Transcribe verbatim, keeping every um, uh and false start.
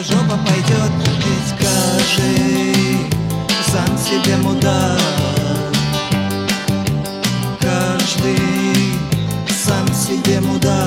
жопа пойдет. Ведь каждый сам себе мудак, каждый сам себе мудак.